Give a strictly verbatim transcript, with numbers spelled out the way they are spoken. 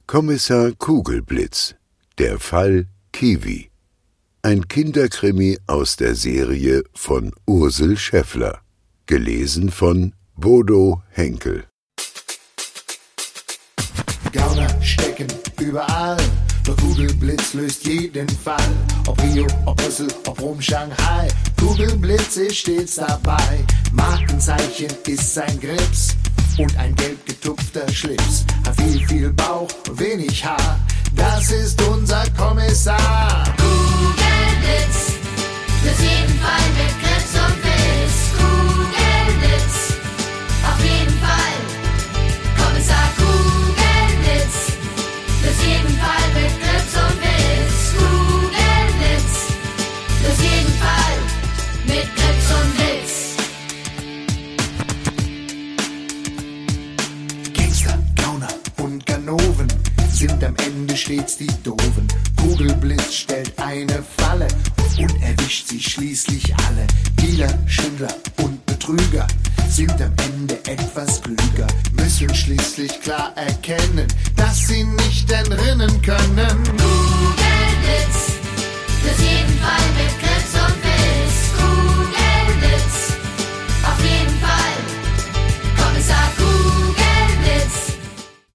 Kommissar Kugelblitz. Der Fall Kiwi. Ein Kinderkrimi aus der Serie von Ursel Schäffler. Gelesen von Bodo Henkel. Gauner stecken überall, doch Kugelblitz löst jeden Fall. Ob Rio, ob Brüssel, ob Rom, Shanghai, Kugelblitz ist stets dabei. Markenzeichen ist sein Grips und ein gelb getupfter Schlips. Hat viel, viel Bauch und wenig Haar, das ist unser Kommissar. Kugelblitz, löst jeden Fall mit Grips und Witz. Kugelblitz, auf jeden Fall. Kommissar Kugelblitz, löst jeden Fall mit Grips und Witz. Kugelblitz, löst jeden Fall mit Grips und Witz. Gangster, Gauner und Ganoven sind am Ende stets die Doofen. Kugelblitz stellt eine Falle und erwischt sie schließlich alle. Dealer, Schwindler und Betrüger sind am Ende etwas klüger, müssen schließlich klar erkennen, dass sie nicht entrinnen können. Kugelblitz, löst jeden Fall mit Grips und Witz.